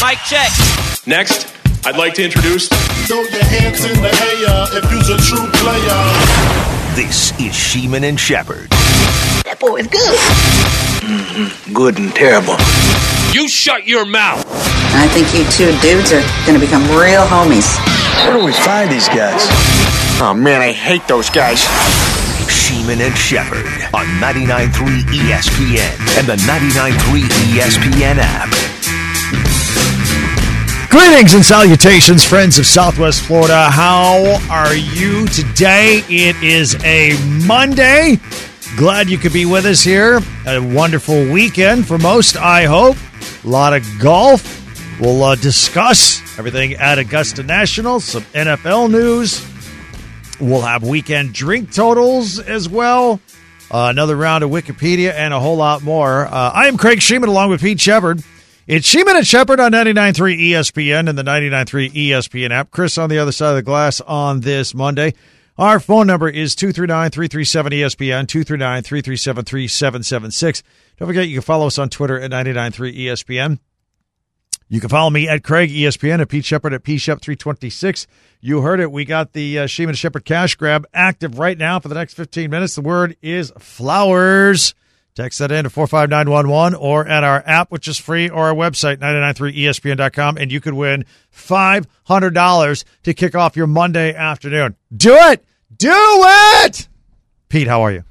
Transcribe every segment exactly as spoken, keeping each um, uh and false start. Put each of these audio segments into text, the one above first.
Mic check. Next, I'd like to introduce... Throw your hands in the air if you's a true player. This is Sheeman and Shepherd. That boy is good. Mm-hmm. Good and terrible. You shut your mouth. I think you two dudes are going to become real homies. Where do we find these guys? Oh, man, I hate those guys. Sheeman and Shepherd on ninety-nine point three E S P N and the ninety-nine point three E S P N app. Greetings and salutations, friends of Southwest Florida. How are you today? It is a Monday. Glad you could be with us here. A wonderful weekend for most, I hope. A lot of golf. We'll uh, discuss everything at Augusta National, some N F L news. We'll have weekend drink totals as well. Uh, another round of Wikipedia and a whole lot more. Uh, I am Craig Sheeman along with Pete Shepherd. It's Sheeman and Shepherd on ninety-nine point three E S P N and the ninety-nine point three E S P N app. Chris on the other side of the glass on this Monday. Our phone number is two three nine, three three seven, E S P N, two three nine, three three seven, three seven seven six. Don't forget you can follow us on Twitter at ninety-nine point three E S P N. You can follow me at Craig E S P N, at Pete Shepherd at P Shep three twenty-six. You heard it. We got the uh, Sheeman and Shepherd cash grab active right now for the next fifteen minutes. The word is flowers. Text that in to four five nine one one or at our app, which is free, or our website, ninety-nine point three E S P N dot com, and you could win five hundred dollars to kick off your Monday afternoon. Do it! Do it! Pete, how are you?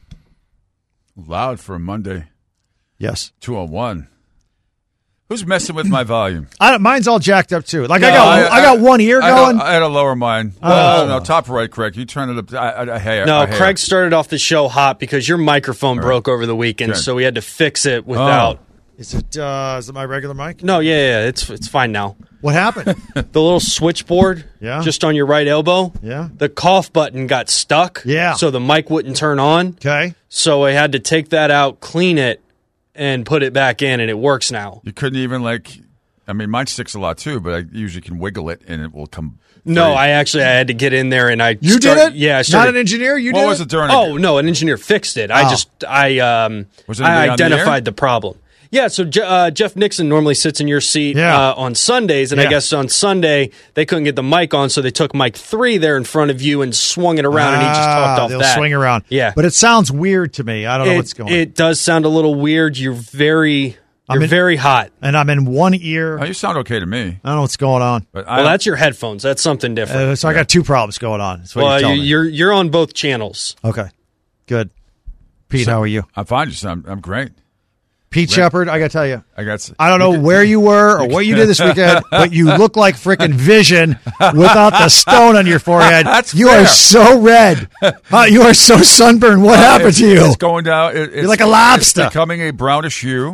Loud for a Monday. Yes. two oh one. Who's messing with my volume? I, mine's all jacked up, too. Like, no, I got I, I got one ear I going. Had a, I had to lower mine. Oh. Uh, I don't know. Top right, Craig. You turn it up. I, I, I, hey, no, I, Craig started off the show hot because your microphone right. broke over the weekend, Good. so we had to fix it without. Oh. Is it uh, is it my regular mic? No, yeah, yeah, it's it's fine now. What happened? The little switchboard, yeah, just on your right elbow. Yeah, the cough button got stuck. Yeah, so the mic wouldn't turn on. Okay, so I had to take that out, clean it, and put it back in, and it works now. You couldn't even like. I mean, mine sticks a lot too, but I usually can wiggle it and it will come. No, free. I actually I had to get in there and I. You start, did it? Yeah, I started, not an engineer. You what did was it? it during? Oh no, an engineer fixed it. I oh. just I um was it I on identified the, the problem. Yeah, so uh, Jeff Nixon normally sits in your seat yeah. uh, on Sundays, and yeah. I guess on Sunday they couldn't get the mic on, so they took mic three there in front of you and swung it around, ah, and he just talked off they'll that. swing around. Yeah, but it sounds weird to me. I don't know it, what's going on. It does sound a little weird. You're very, you're in, very hot, and I'm in one ear. Oh, you sound okay to me. I don't know what's going on. But well, that's your headphones. That's something different. Uh, so I got two problems going on. That's what well, you're, you, you're you're on both channels. Okay, good. Pete, so, how are you? I'm fine. Just I'm, I'm great. Pete Red. Shepherd, I got to tell you, I got. I don't know where you were or what you did this weekend, but you look like frickin' Vision without the stone on your forehead. That's you fair. are so red. Uh, you are so sunburned. What uh, happened to you? It's going down. It, it's, You're like a lobster. It's becoming a brownish hue.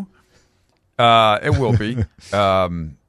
Uh, it will be. um,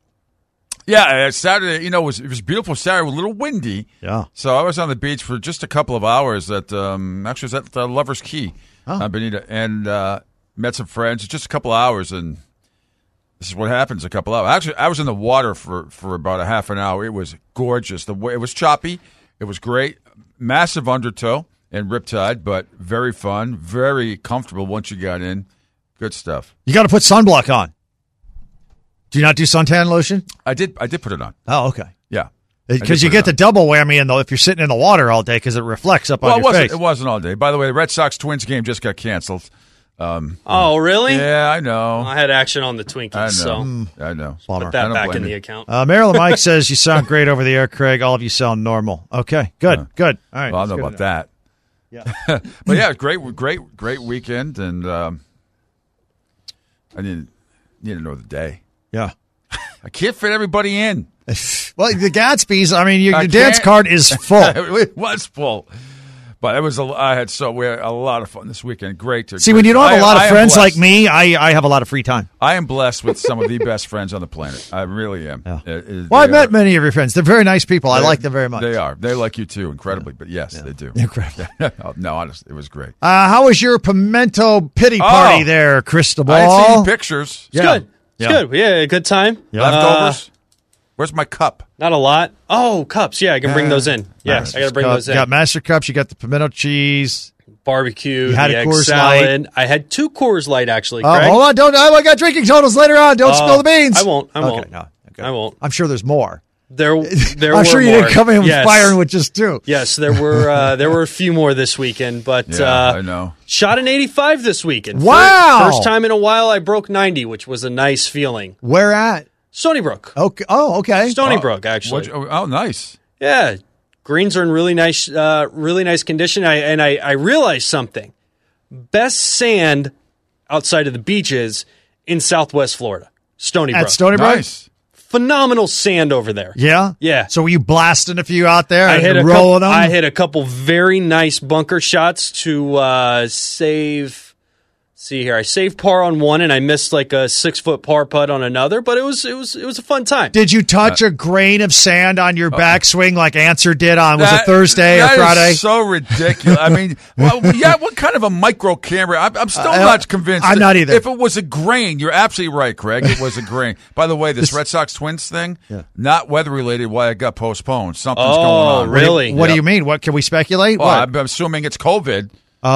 yeah, Saturday. You know, it was it was beautiful Saturday. It was a little windy. Yeah. So I was on the beach for just a couple of hours. At um, actually, it was at uh, Lover's Key, oh. uh, Bonita, and. Uh, Met some friends, just a couple hours, and this is what happens a couple hours. Actually, I was in the water for, for about a half an hour. It was gorgeous. The way, it was choppy. It was great. Massive undertow and riptide, but very fun, very comfortable once you got in. Good stuff. You got to put sunblock on. Do you not do suntan lotion? I did I did put it on. Oh, okay. Yeah. Because you get the double whammy in, though, if you're sitting in the water all day because it reflects up well, on it your wasn't, face. It wasn't all day. By the way, the Red Sox-Twins game just got canceled. Um, oh, really? Yeah, I know. I had action on the Twinkies, I know. so Mm. I know. Put that back in the account. Uh, Marilyn Mike says you sound great over the air, Craig. All of you sound normal. Okay, good, uh, good. All right. Well, I don't know about that. Yeah, but yeah, great, great, great weekend, and um, I need need to know the day. Yeah, I can't fit everybody in. Well, the Gatsby's. I mean, your, your dance card is full. It was full. But it was a, I had so we had a lot of fun this weekend. Great to see great. when you don't have I, a lot of I friends like me. I, I have a lot of free time. I am blessed with some of the best friends on the planet. I really am. Yeah. It, it, well, I've met are, many of your friends. They're very nice people. I like them very much. They are. They like you too, incredibly. But yes, yeah. they do. Incredible. No, honestly, it was great. Uh, how was your pimento pity party oh, there, Cristobal? I had seen pictures. It's yeah. good. It's yeah. good. Yeah, good time. Yeah. Leftovers. Uh, Where's my cup? Not a lot. Oh, cups. Yeah, I can bring those in. Yeah, I got to bring cup. those in. You got master cups. You got the pimento cheese. Barbecue. You had the a egg Coors salad. Light. I had two Coors Light, actually, Oh, Craig. hold on. Don't, I got drinking totals later on. Don't uh, spill the beans. I won't. I won't. Okay, no. Okay. good. I won't. I'm sure there's more. There, there I'm were sure you more. didn't come in yes. firing with just two. Yes, there were uh, there were a few more this weekend, but Yeah, uh, I know. Shot an eighty-five this weekend. Wow. First, first time in a while I broke ninety, which was a nice feeling. Where at? Stony Brook. Okay. Oh, okay. Stony Oh, Brook, actually. what'd you- oh, nice. Yeah, greens are in really nice, uh, really nice condition. I, and I, I realized something: best sand outside of the beaches in Southwest Florida, Stony Brook. At Stony Brook? Nice. Phenomenal sand over there. Yeah? Yeah. So were you blasting a few out there I and hit a rolling couple, them? I hit a couple very nice bunker shots to uh, save. See here, I saved par on one, and I missed like a six foot par putt on another. But it was it was it was a fun time. Did you touch a grain of sand on your backswing like Answer did on, was That- it Thursday or that Friday? Is so ridiculous. I mean, well, yeah, what kind of a micro camera? I'm, I'm still Uh, not convinced. I'm that- not either. If it was a grain, you're absolutely right, Craig. It was a grain. By the way, this, This- Red Sox Twins thing, Yeah. not weather related. Why it got postponed? Something's Oh, going on. really? What do Yeah. you mean? What can we speculate? Well, what? I'm, I'm assuming it's COVID.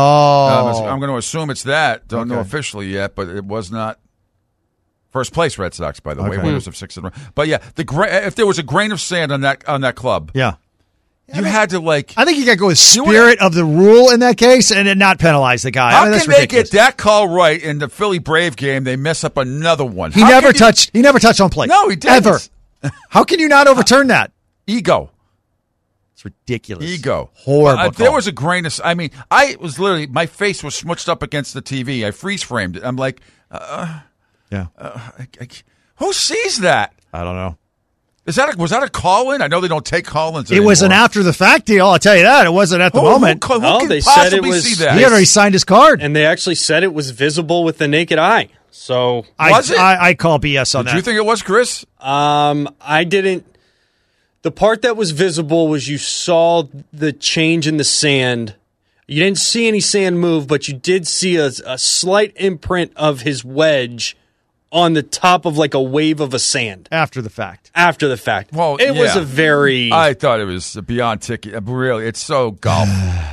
oh. Um, I'm going to assume it's that. Don't know Okay. officially yet, but it was not. First place, Red Sox, by the way, Okay. winners of six in a row. But yeah, the gra- if there was a grain of sand on that on that club, yeah. you had to like. I think you got to go with You spirit of the rule in that case and then not penalize the guy. How I mean, that's can they ridiculous. get that call right in the Philly Brave game? They mess up another one. He How never can you- touched. He never touched on plate. No, he didn't. Ever. How can you not overturn that? ego. It's ridiculous. Ego. Horrible. Uh, there call. was a grain of. I mean, I was literally my face was smushed up against the T V. I freeze framed it. I'm like, uh, Yeah. uh, I, I, who sees that? I don't know. Is that a, was that a call in? I know they don't take call ins. It was an after the fact deal. I'll tell you that. It wasn't at the Who, moment. Who, who No, can they said possibly it was- see that? He had already signed his card. And they actually said it was visible with the naked eye. So I, Was it? I, I call B S on Did that. you think it was Chris? Um, I didn't. The part that was visible was you saw the change in the sand. You didn't see any sand move, but you did see a, a slight imprint of his wedge on the top of like a wave of a sand after the fact. after the fact. Well, it was yeah. a very. I thought it was beyond ticky. Really, it's so golf.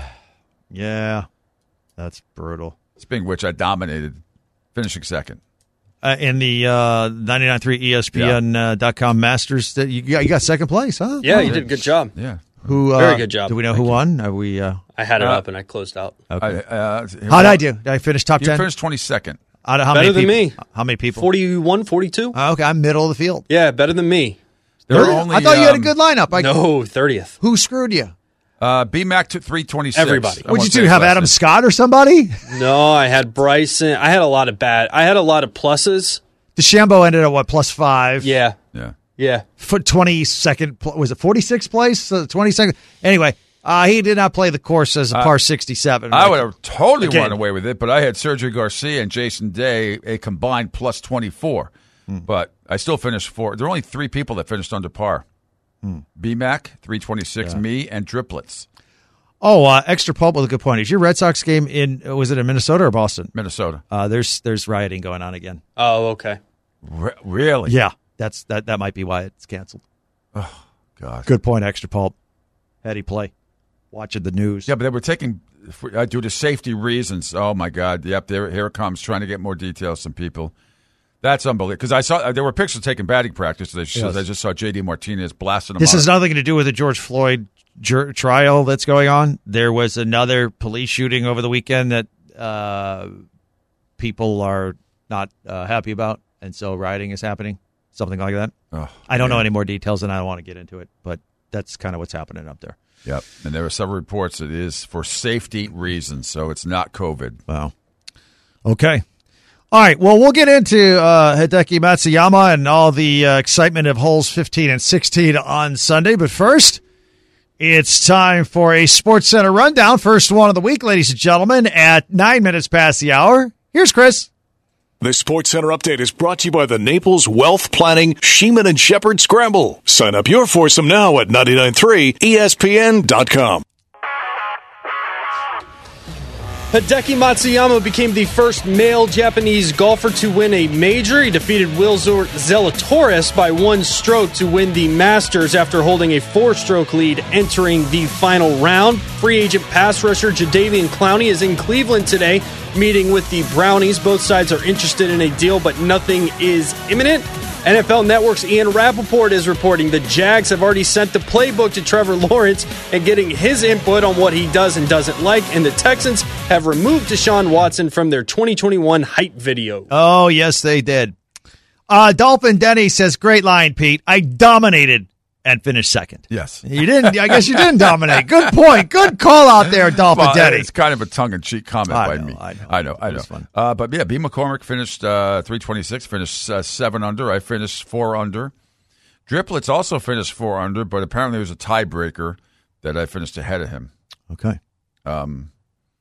Yeah. That's brutal. Speaking of which, I dominated, finishing second. Uh, in the uh, ninety-nine point three E S P N dot com Masters, that you, got, you got second place, huh? yeah, Oh. you did a good job. Yeah. Who, uh, Very good job. Do we know who won? Are we? Uh, I had it Uh, up and I closed out. okay. I, uh, How did I do? Did I finish top You ten? finished twenty-second. Out of how Better many than people? me. How many people? forty-one, forty-two? Uh, okay, I'm middle of the field. Yeah, better than me. There were Really? only, I thought you had a um, good lineup. I, No, thirtieth. Who screwed you? Uh, B Mac to three twenty-six. Everybody. I What'd won't you say do? his Have last Adam name. Scott or somebody? No, I had Bryson. I had a lot of bad. I had a lot of pluses. DeChambeau ended at what, plus five? Yeah, Yeah. yeah. For twenty-second, pl- was it forty-sixth place? Uh, twenty-second. Anyway, uh, he did not play the course as a par sixty-seven. I would have totally Again. run away with it, but I had Sergio Garcia and Jason Day a combined plus twenty-four. But I still finished four. There were only three people that finished under par. B Mac, three twenty-six, me, and Driplets, Oh, uh, extra pulp with a good point. Is your Red Sox game in, uh, was it in Minnesota or Boston? Minnesota. Uh, there's there's rioting going on again. Oh, okay. Re- really? Yeah, that's that. That might be why it's canceled. God. Good point, extra pulp. Heady play. Watching the news. Yeah, but they were taking, uh, due to safety reasons. Oh, my God. Yep, there, here it comes, trying to get more details from people. That's unbelievable. Because I saw, uh, there were pictures taking batting practice. They just, Yes. I just saw J D Martinez blasting them This out. has nothing to do with the George Floyd jur- trial that's going on. There was another police shooting over the weekend that uh, people are not uh, happy about, and so rioting is happening. Something like that. Oh, I don't yeah. know any more details, and I don't want to get into it, but that's kind of what's happening up there. Yep. And there are several reports it is for safety reasons, so it's not COVID. Wow. Okay. All right. Well, we'll get into uh, Hideki Matsuyama and all the uh, excitement of holes fifteen and sixteen on Sunday. But first, it's time for a Sports Center rundown. First one of the week, ladies and gentlemen, at nine minutes past the hour. Here's Chris. The Sports Center update is brought to you by the Naples Wealth Planning Sheeman and Shepherd Scramble. Sign up your foursome now at ninety-nine point three E S P N dot com. Hideki Matsuyama became the first male Japanese golfer to win a major. He defeated Will Zalatoris by one stroke to win the Masters after holding a four-stroke lead entering the final round. Free agent pass rusher Jadeveon Clowney is in Cleveland today, meeting with the Brownies. Both sides are interested in a deal, but nothing is imminent. N F L Network's Ian Rappaport is reporting the Jags have already sent the playbook to Trevor Lawrence and getting his input on what he does and doesn't like, and the Texans have removed Deshaun Watson from their twenty twenty-one hype video. Oh, yes, they did. Uh, Dolphin Denny says, great line, Pete. I dominated and finished second. Yes. You didn't. I guess you didn't dominate. Good point. Good call out there, Dolphin Well, Denny. it's kind of a tongue-in-cheek comment I by know, me. I know. I know. I It know. was fun. Uh, but yeah, B. McCormick finished uh, three twenty-six, finished uh, seven under. I finished four under. Driplets also finished four under, but apparently there was a tiebreaker that I finished ahead of him. Okay. Um,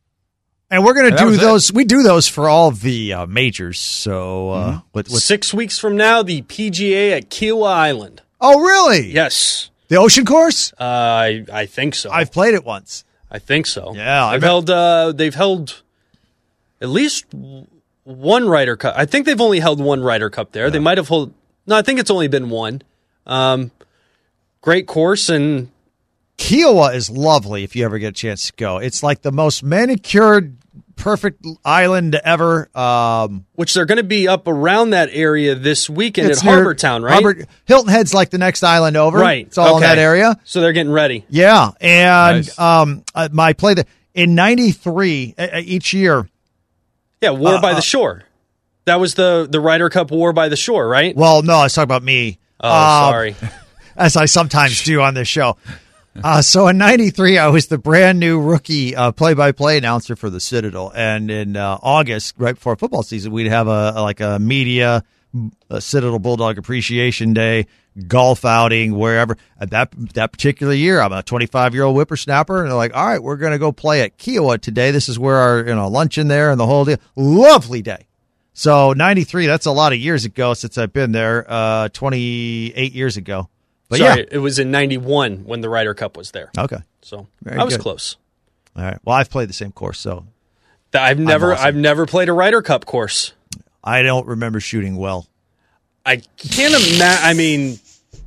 And we're going And to that do was it. those. We do those for all of the uh, majors. So, uh, Mm-hmm. with, with, Six weeks from now, the P G A at Kiowa Island. oh, really? Yes. The Ocean Course? Uh, I I think so. I've played it once. I think so. Yeah, I they've bet- held. Uh, they've held at least w- one Ryder Cup. I think they've only held one Ryder Cup there. They might have held. No, I think it's only been one. Um, great course, and Kiowa is lovely if you ever get a chance to go. It's like the most manicured, perfect island ever. Um, which they're going to be up around that area this weekend it's at near Harbor Town, right? Harbor, Hilton Head's like the next island over. Right. It's all okay. in that area. So they're getting ready. Yeah, and Nice. um, uh, my play the in ninety-three uh, each year. Yeah, War Uh, by the uh, Shore. That was the the Ryder Cup War by the Shore, right? Well, no, I was talking about me. Oh, Um, sorry. as I sometimes do on this show. Uh, so in ninety-three, I was the brand new rookie uh, play-by-play announcer for the Citadel. And in uh, August, right before football season, we'd have a, a like a media a Citadel Bulldog Appreciation Day, golf outing, wherever. At that that particular year, I'm a twenty-five-year-old whippersnapper, and they're like, all right, we're going to go play at Kiowa today. This is where our you know luncheon there and the whole deal. Lovely day. So ninety-three, that's a lot of years ago since I've been there, uh, twenty-eight years ago. But Sorry, yeah. it was in ninety-one when the Ryder Cup was there. Okay. So Very I was good. close. All right. Well, I've played the same course, so I've never awesome. I've never played a Ryder Cup course. I don't remember shooting well. I can't imagine. I mean,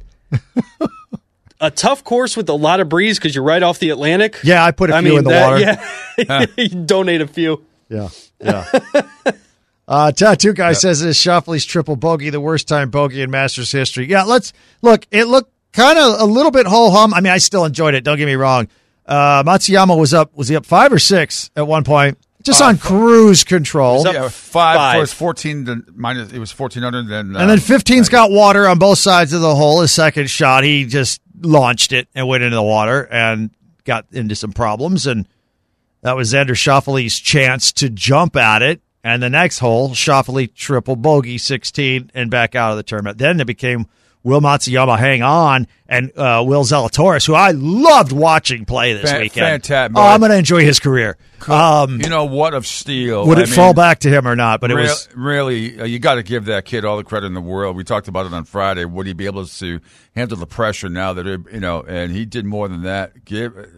a tough course with a lot of breeze because you're right off the Atlantic. Yeah, I put a I few mean, in the that- water. Yeah, you donate a few. Yeah, yeah. uh, Tattoo Guy says this Shoffley's triple bogey, the worst time bogey in Masters history. Yeah, let's look. It looked kind of a little bit ho hum. I mean, I still enjoyed it. Don't get me wrong. Uh, Matsuyama was up. Was he up five or six at one point? Just Uh, on cruise control. up yeah, five, five. was fourteen to minus. It was fourteen hundred. Then uh, And then fifteen's got water on both sides of the hole. His second shot, he just launched it and went into the water and got into some problems. And that was Xander Schauffele's chance to jump at it. And the next hole, Schauffele triple bogey, sixteen, and back out of the tournament. Then it became Will Matsuyama hang on and uh, Will Zalatoris, who I loved watching play this Fan- weekend. fantastic. Oh, I'm going to enjoy his career. Um, you know what of steel? would I it mean, fall back to him or not? But it real- was really, uh, you got to give that kid all the credit in the world. We talked about it on Friday. Would he be able to handle the pressure now that it, you know? And he did more than that. Give uh,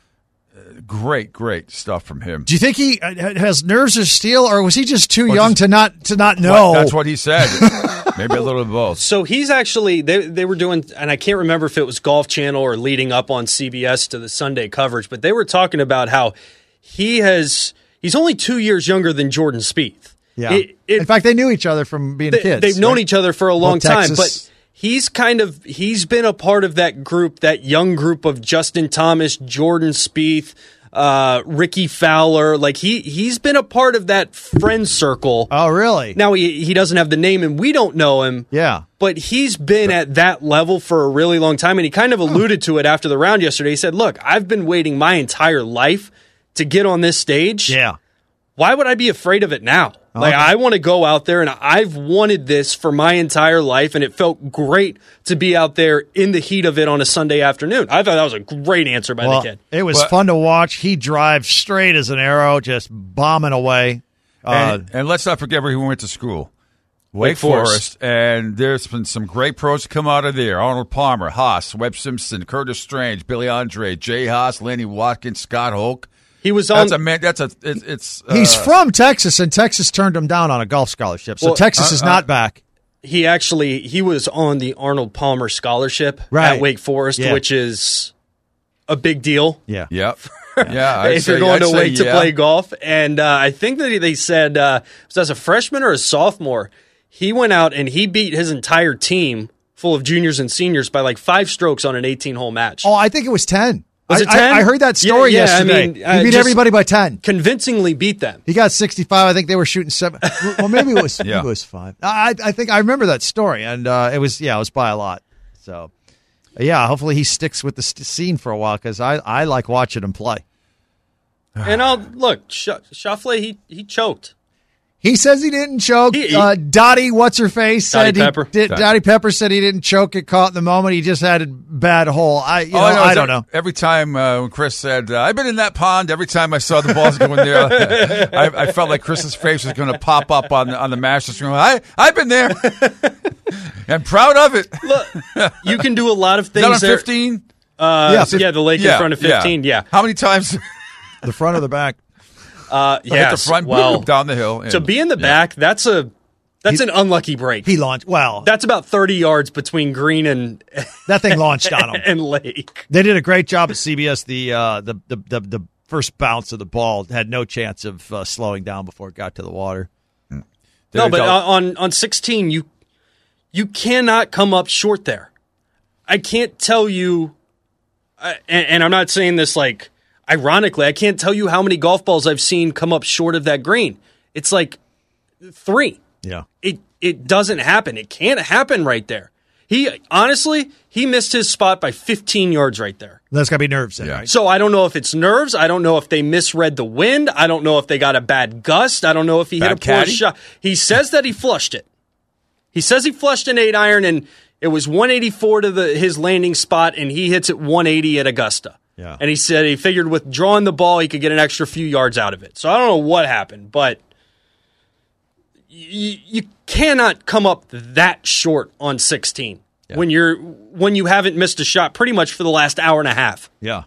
great, great stuff from him. Do you think he uh, has nerves of steel, or was he just too Or young just- to not to not know? What- that's what he said. Maybe a little of both. So he's actually they they were doing, and I can't remember if it was Golf Channel or leading up on C B S to the Sunday coverage, but they were talking about how he has he's only two years younger than Jordan Spieth. Yeah. It- it- In fact, they knew each other from being they, kids. They've known right? each other for a Well, long time, Texas- but he's kind of he's been a part of that group, that young group of Justin Thomas, Jordan Spieth, uh, Ricky Fowler. Like he he's been a part of that friend circle. Oh, really? Now he he doesn't have the name, and we don't know him. Yeah. But he's been at that level for a really long time, and he kind of alluded to it after the round yesterday. He said, "Look, I've been waiting my entire life to get on this stage. Yeah. Why would I be afraid of it now? Like, Okay. I want to go out there, and I've wanted this for my entire life, and it felt great to be out there in the heat of it on a Sunday afternoon." I thought that was a great answer by Well, the kid. it was But- fun to watch. He drives straight as an arrow, just bombing away. Uh, And, and let's not forget where he went to school. Wake, Wake Forest. Forest. And there's been some great pros to come out of there. Arnold Palmer, Haas, Webb Simpson, Curtis Strange, Billy Andre, Jay Haas, Lanny Watkins, Scott Hoke. He was on. That's a man. That's a. It's. it's uh, he's from Texas, and Texas turned him down on a golf scholarship. So Well, Texas uh, is uh, not back. he actually he was on the Arnold Palmer scholarship Right. at Wake Forest, Yeah. which is a big deal. Yeah. Yep. Yeah. I'd if say- you're going I'd to say Wake to yeah. play golf. And uh, I think that they said, uh, was that as a freshman or a sophomore, He went out and he beat his entire team full of juniors and seniors by like five strokes on an eighteen-hole match. Oh, I think it was ten. Was it I, ten? I, I heard that story yeah, yeah, yesterday. I mean, he uh, beat just everybody by ten. Convincingly beat them. He got sixty-five. I think they were shooting seven. Well, maybe it was, yeah. maybe it was five. I, I think I remember that story, and uh, it was yeah, it was by a lot. So, yeah, hopefully he sticks with the st- scene for a while because I, I like watching him play. And I'll look, Sh- Schauffele, he he choked. He says he didn't choke. He, he, uh, Dottie, what's her face? Said Dottie Pepper. He did, Dottie Pepper said he didn't choke, get caught in the moment. He just had a bad hole. I, you know, oh, I, know, I don't know. Every time uh, when Chris said, uh, I've been in that pond, every time I saw the balls going there, I, I felt like Chris's face was going to pop up on the, on the master screen. I, I've been there. I'm proud of it. Look, you can do a lot of things. Is that on fifteen? Uh, Yeah, yeah, yeah, the lake yeah, in front of fifteen, yeah. How many times? The front or the back? Uh, Hit yes, the front, well, boom, down the hill. to be in the back, that's a that's He- an unlucky break. He launched. Well, That's about thirty yards between green and that thing launched on him. and lake. They did a great job at C B S. The uh, the, the the the first bounce of the ball had no chance of uh, slowing down before it got to the water. No, There but you go. uh, on on sixteen, you you cannot come up short there. I can't tell you, uh, and, and I'm not saying this like ironically. I can't tell you how many golf balls I've seen come up short of that green. It's like three. Yeah. It it doesn't happen. It can't happen right there. He honestly he missed his spot by fifteen yards right there. That's got to be nerves, then, Yeah. right? So I don't know if it's nerves. I don't know if they misread the wind. I don't know if they got a bad gust. I don't know if he Bad hit a poor caddy? shot. He says that he flushed it. He says he flushed an eight iron and it was one eighty-four to the his landing spot and he hits it one eighty at Augusta. Yeah. And he said he figured with drawing the ball he could get an extra few yards out of it. So I don't know what happened, but you, you cannot come up that short on sixteen Yeah. when you're when you haven't missed a shot pretty much for the last hour and a half. Yeah.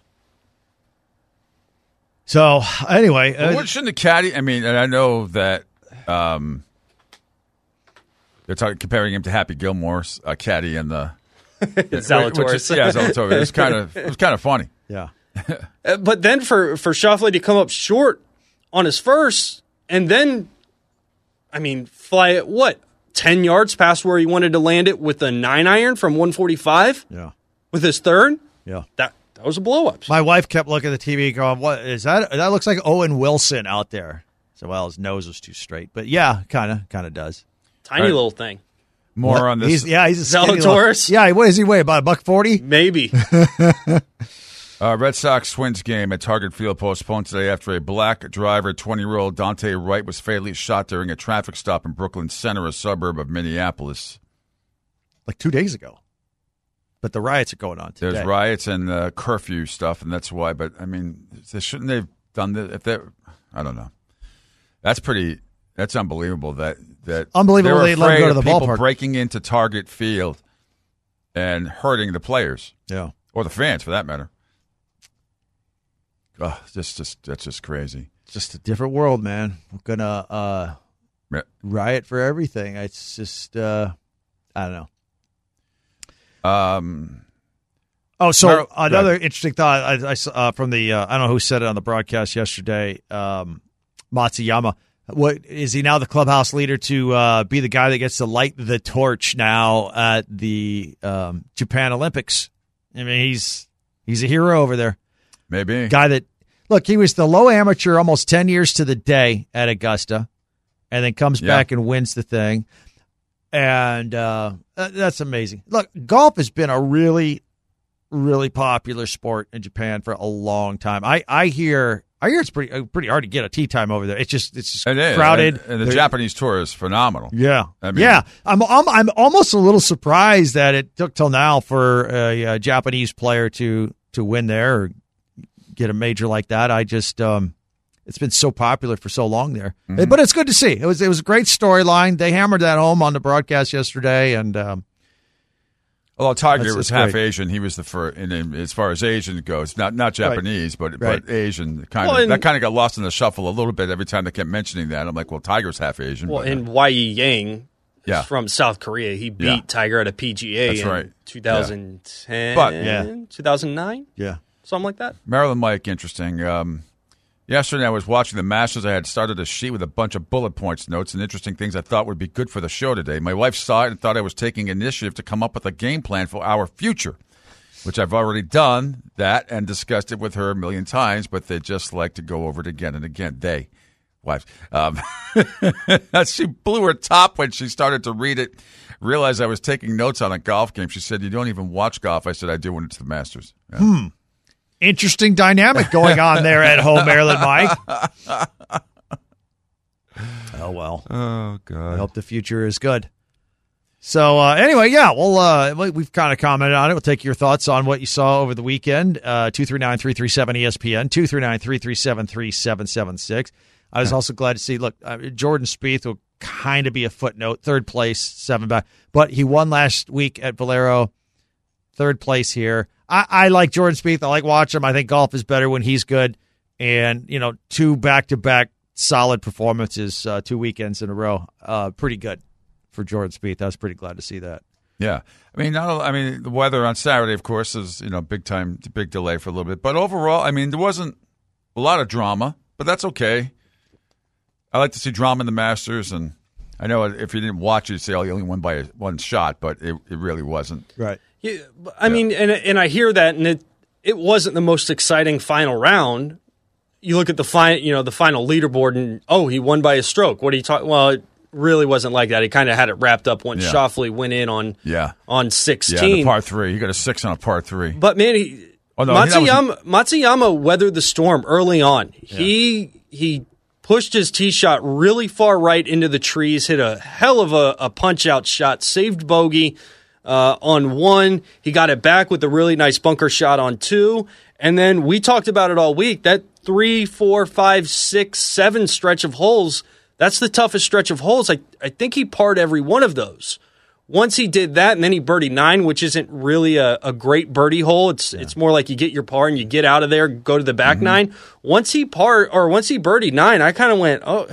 So anyway, Well, uh, what shouldn't the caddy? I mean, and I know that um, they're talking, comparing him to Happy Gilmore's uh, caddy in the Zalatoris. which is- Yeah, Zalatoris. It was kind of it was kind of funny. yeah. Uh, But then for for Schauffele to come up short on his first, and then, I mean, fly it what ten yards past where he wanted to land it with a nine iron from one forty-five Yeah. with his third. Yeah. That that was a blow up. My wife kept looking at the T V going, what is that? That looks like Owen Wilson out there. So, well, his nose was too straight. But yeah, kind of kind of does. Tiny All right. little thing, More What? on this. He's, yeah, he's a skinny Zalatoris? little- Yeah, what does he weigh? About a buck forty? maybe. Uh, Red Sox Twins game at Target Field postponed today after a black driver, twenty-year-old Dante Wright, was fatally shot during a traffic stop in Brooklyn Center, a suburb of Minneapolis. Like two days ago. But the riots are going on today. There's riots and uh, curfew stuff, and that's why. But I mean, they, shouldn't they've done this? If they, I don't know. That's pretty. That's unbelievable. That that Unbelievable they're they let 'em afraid go to of the people ballpark. breaking into Target Field and hurting the players Yeah. or the fans, for that matter. Oh, just, just that's just crazy. It's just a different world, man. We're going to uh, Yeah. riot for everything. It's just, uh, I don't know. Um, Oh, so Mar- another Right. interesting thought I, I saw, uh, from the uh, I don't know who said it on the broadcast yesterday. Um, Matsuyama, what is he now the clubhouse leader to uh, be the guy that gets to light the torch now at the um, Japan Olympics? I mean, he's he's a hero over there. maybe Guy that look, he was the low amateur almost ten years to the day at Augusta, and then comes Yeah. back and wins the thing. And uh, that's amazing. Look, golf has been a really, really popular sport in Japan for a long time. I, I hear I hear it's pretty uh, pretty hard to get a tee time over there. It's just it's just It is. crowded. and, and the There- Japanese tour is phenomenal. Yeah, I mean- yeah. I'm, I'm I'm almost a little surprised that it took till now for a, a Japanese player to to win there or get a major like that. I just um, it's been so popular for so long there, Mm-hmm. but it's good to see. It was it was a great storyline. They hammered that home on the broadcast yesterday, and um, Although Tiger That's- was that's half great. Asian, he was the first. In, in, as far as Asian goes, not not Japanese, but Right. but Asian. Kind Well, of and- that kind of got lost in the shuffle a little bit every time they kept mentioning that. I'm like, well, Tiger's half Asian. Well, but, uh, and Wai Yang Yeah. is from South Korea. He beat Yeah. Tiger at a P G A That's in right. twenty ten, But- Yeah. two thousand nine, yeah, something like that. Maryland Mike, interesting. Um, Yesterday, I was watching the Masters. I had started a sheet with a bunch of bullet points, notes, and interesting things I thought would be good for the show today. My wife saw it and thought I was taking initiative to come up with a game plan for our future, which I've already done that and discussed it with her a million times, but they just like to go over it again and again. They, wives. Um, she blew her top when she started to read it, realized I was taking notes on a golf game. She said, "You don't even watch golf." I said, "I do when it's the Masters." Yeah. Hmm. Interesting dynamic going on there at home, Maryland, Mike. Oh, well. Oh, God. I hope the future is good. So, uh, anyway, yeah, well, uh, we've kind of commented on it. We'll take your thoughts on what you saw over the weekend. Uh, two three nine, three three seven, E S P N, two three nine, three three seven, three seven seven six. I was also glad to see, look, uh, Jordan Spieth will kind of be a footnote, third place, seven back. But he won last week at Valero, third place here. I, I like Jordan Spieth. I like watching him. I think golf is better when he's good. And, you know, two back-to-back solid performances, uh, two weekends in a row. Uh, pretty good for Jordan Spieth. I was pretty glad to see that. Yeah. I mean, not, I mean, the weather on Saturday, of course, is, you know, big time, big delay for a little bit. But overall, I mean, there wasn't a lot of drama, but that's okay. I like to see drama in the Masters, and I know if you didn't watch it, you'd say, oh, you only won by one shot, but it, it really wasn't. Right. Yeah, I mean, and and I hear that, and it it wasn't the most exciting final round. You look at the final, you know, the final leaderboard, and oh, he won by a stroke. What are you talking? Well, it really wasn't like that. He kind of had it wrapped up once yeah. Schauffele went in on yeah. on sixteen. Yeah, the par three. He got a six on a par three. But man, he, oh, no, Matsuyama Matsuyama weathered the storm early on. Yeah. He he pushed his tee shot really far right into the trees, hit a hell of a, a punch out shot, saved bogey. Uh, on one, he got it back with a really nice bunker shot on two, and then we talked about it all week. That three, four, five, six, seven stretch of holes, that's the toughest stretch of holes. I, I think he parred every one of those. Once he did that, and then he birdied nine, which isn't really a, a great birdie hole. It's yeah. it's more like you get your par and you get out of there, go to the back mm-hmm. nine. Once he par or once he birdied nine, I kind of went, oh,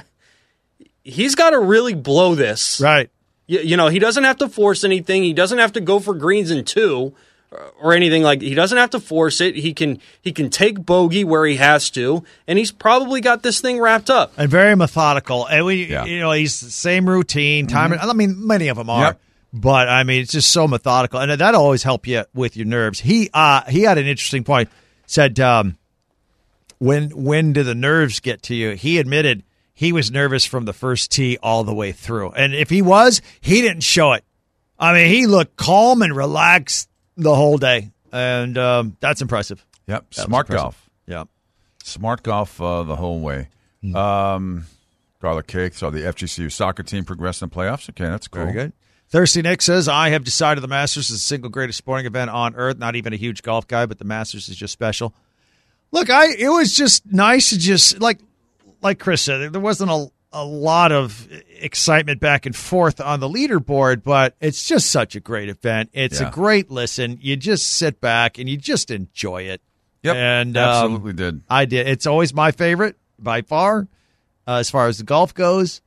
he's got to really blow this, right? You, you know, he doesn't have to force anything. He doesn't have to go for greens in two or anything like. He doesn't have to force it. He can he can take bogey where he has to, and he's probably got this thing wrapped up. And very methodical. And we, yeah. you know, he's the same routine. Time. Mm-hmm. I mean, many of them are, yep. but I mean, it's just so methodical, and that always help you with your nerves. He uh, he had an interesting point. Said um, when when do the nerves get to you? He admitted he was nervous from the first tee all the way through. And if he was, he didn't show it. I mean, he looked calm and relaxed the whole day. And um, that's impressive. Yep. That Smart impressive. golf. Yep. Smart golf uh, the whole way. Mm. Um, garlic cake. So the F G C U soccer team progressed in the playoffs. Okay, that's cool. Very good. Thirsty Nick says, I have decided the Masters is the single greatest sporting event on earth. Not even a huge golf guy, but the Masters is just special. Look, I it was just nice to just, like, Like Chris said, there wasn't a, a lot of excitement back and forth on the leaderboard, but it's just such a great event. It's yeah. a great listen. You just sit back and you just enjoy it. Yep, and absolutely um, did. I did. It's always my favorite by far, uh, as far as the golf goes,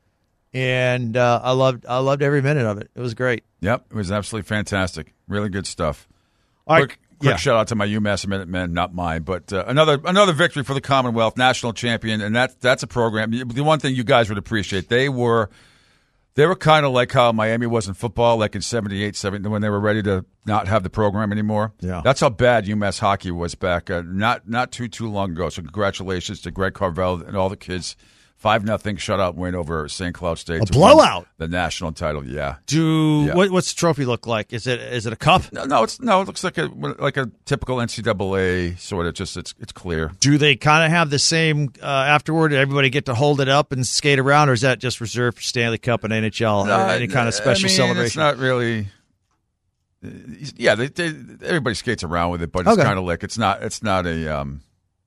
and uh, I loved I loved every minute of it. It was great. Yep, it was absolutely fantastic. Really good stuff. All right. Quick, quick Yeah. shout out to my UMass Minutemen, not mine, but uh, another another victory for the Commonwealth, national champion, and that that's a program. The one thing you guys would appreciate, they were they were kind of like how Miami was in football, like in seventy-eight, seventy, when they were ready to not have the program anymore. Yeah, that's how bad UMass hockey was back uh, not not too too long ago. So congratulations to Greg Carvel and all the kids. Five nothing shutout win over Saint Cloud State. A blowout. The national title, yeah. Do yeah. what, what's the trophy look like? Is it is it a cup? No, no, it's no. It looks like a like a typical N C double A sort of. Just it's it's clear. Do they kind of have the same uh, afterward? Did everybody get to hold it up and skate around, or is that just reserved for Stanley Cup and N H L? No, Any kind of special I mean, celebration? It's not really. Yeah, they, they, everybody skates around with it, but it's Okay. kind of like it's not. It's not a. Um,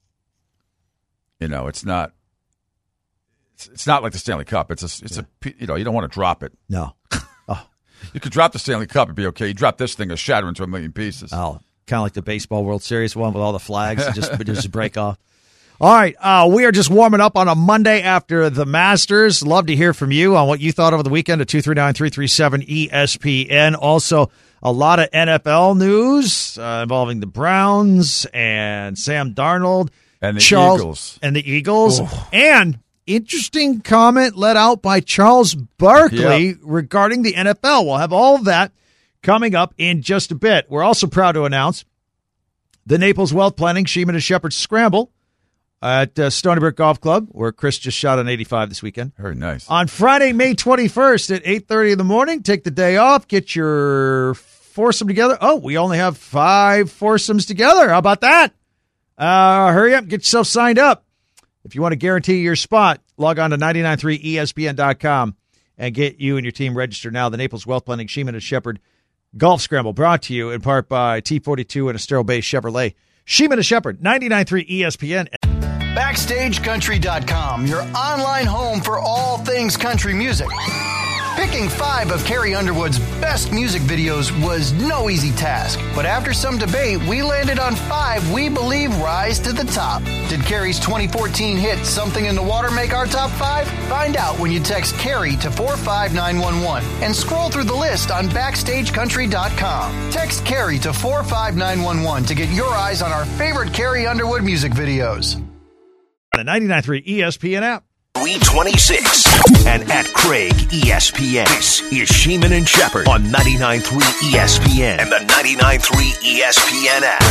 you know, it's not. It's, it's not like the Stanley Cup. It's a. It's yeah. a. You know, you don't want to drop it. No. Oh. You could drop the Stanley Cup and be okay. You drop this thing, it'll shatter into a million pieces. Oh, kind of like the baseball World Series one with all the flags and just just break off. All right, uh, we are just warming up on a Monday after the Masters. Love to hear from you on what you thought over the weekend at two three nine, three three seven, E S P N. Also, a lot of N F L news uh, involving the Browns and Sam Darnold. And the Charles, Eagles. And the Eagles. Oh. And interesting comment let out by Charles Barkley yep. regarding the N F L. We'll have all of that coming up in just a bit. We're also proud to announce the Naples Wealth Planning Sheeman and Shepherd Scramble at uh, Stony Brook Golf Club, where Chris just shot an eighty-five this weekend. Very nice. On Friday, May twenty-first at eight thirty in the morning, take the day off, get your foursome together. Oh, we only have five foursomes together. How about that? Uh, hurry up, get yourself signed up. If you want to guarantee your spot, log on to nine nine three E S P N dot com and get you and your team registered now. The Naples Wealth Planning Sheeman and Shepherd Golf Scramble, brought to you in part by T forty-two and Estero-based Chevrolet. Sheeman and Shepherd, ninety-nine point three E S P N. Backstage Country dot com, your online home for all things country music. Picking five of Carrie Underwood's best music videos was no easy task, but after some debate, we landed on five we believe rise to the top. Did Carrie's twenty fourteen hit Something in the Water make our top five? Find out when you text Carrie to four five nine one one and scroll through the list on Backstage Country dot com. Text Carrie to four five nine one one to get your eyes on our favorite Carrie Underwood music videos. The ninety-nine point three E S P N app. three twenty-six and at Craig E S P N. This is Sheeman and Shepherd on ninety-nine point three E S P N and the ninety-nine point three E S P N app.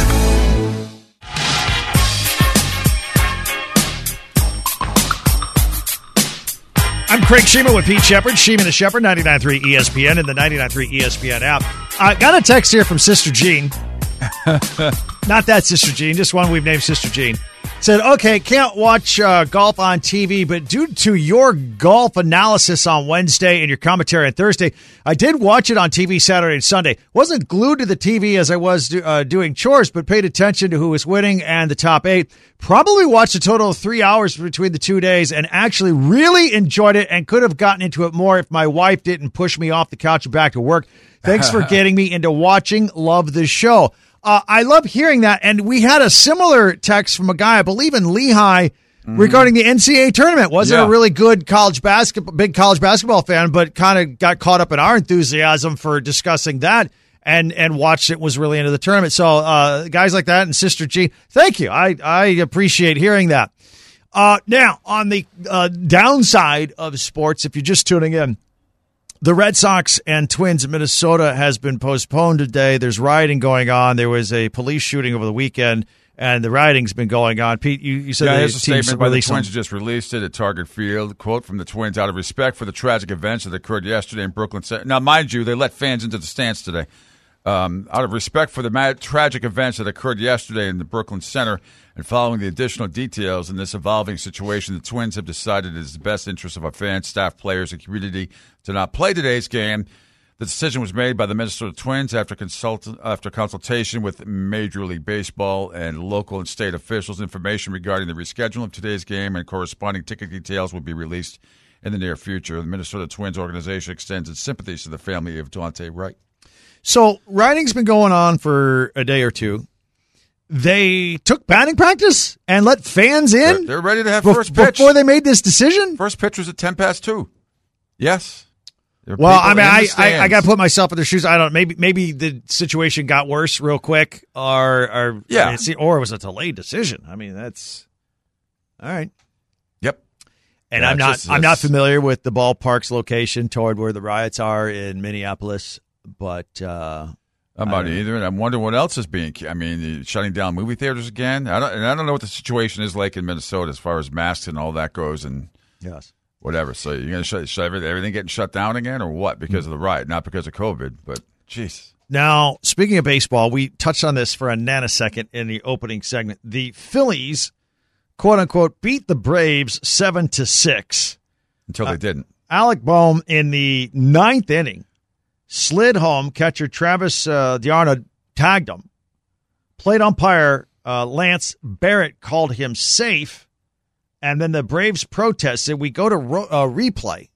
I'm Craig Sheeman with Pete Shepherd. Sheeman and Shepherd, ninety-nine point three E S P N and the ninety-nine point three E S P N app. I got a text here from Sister Jean. Not that Sister Jean, just one we've named Sister Jean. Said, okay, can't watch uh, golf on T V, but due to your golf analysis on Wednesday and your commentary on Thursday, I did watch it on T V Saturday and Sunday. Wasn't glued to the T V as I was do, uh, doing chores, but paid attention to who was winning and the top eight. Probably watched a total of three hours between the two days and actually really enjoyed it and could have gotten into it more if my wife didn't push me off the couch and back to work. Thanks for getting me into watching. Love the show. Uh, I love hearing that, and we had a similar text from a guy, I believe in Lehigh, mm-hmm. regarding the N C double A tournament. Wasn't yeah. a really good college basketball, big college basketball fan, but kind of got caught up in our enthusiasm for discussing that and and watched it, was really into the tournament. So uh, guys like that and Sister G, thank you. I, I appreciate hearing that. Uh, now, on the uh, downside of sports, if you're just tuning in, the Red Sox and Twins in Minnesota has been postponed today. There's rioting going on. There was a police shooting over the weekend, and the rioting's been going on. Pete, you, you said yeah, the here's a statement by the Twins on- just released it at Target Field. Quote from the Twins: out of respect for the tragic events that occurred yesterday in Brooklyn. Now, mind you, they let fans into the stands today. Um, out of respect for the mad, tragic events that occurred yesterday in the Brooklyn Center and following the additional details in this evolving situation, the Twins have decided it is the best interest of our fans, staff, players, and community to not play today's game. The decision was made by the Minnesota Twins after consult after consultation with Major League Baseball and local and state officials. Information regarding the rescheduling of today's game and corresponding ticket details will be released in the near future. The Minnesota Twins organization extends its sympathies to the family of Daunte Wright. So, rioting's been going on for a day or two. They took batting practice and let fans in? They're, they're ready to have be- first pitch. Before they made this decision? First pitch was at ten past two. Yes. Well, I mean, I, I, I got to put myself in their shoes. I don't know. Maybe maybe the situation got worse real quick, or or yeah. I mean, see, or it was a delayed decision. I mean, that's all right. Yep. And yeah, I'm not just, I'm not familiar with the ballpark's location toward where the riots are in Minneapolis, but uh, I'm not either. And I'm wondering what else is being. I mean, shutting down movie theaters again. I don't. And I don't know what the situation is like in Minnesota as far as masks and all that goes. And yes. Whatever. So you're going to shut, shut everything, everything getting shut down again or what? Because mm-hmm. of the riot, not because of COVID. But, jeez. Now, speaking of baseball, we touched on this for a nanosecond in the opening segment. The Phillies, quote-unquote, beat the Braves seven to six. Until they uh, didn't. Alec Boehm in the ninth inning slid home. Catcher Travis uh, d'Arnaud tagged him. Plate umpire uh, Lance Barrett called him safe. And then the Braves protested. We go to ro- uh, replay,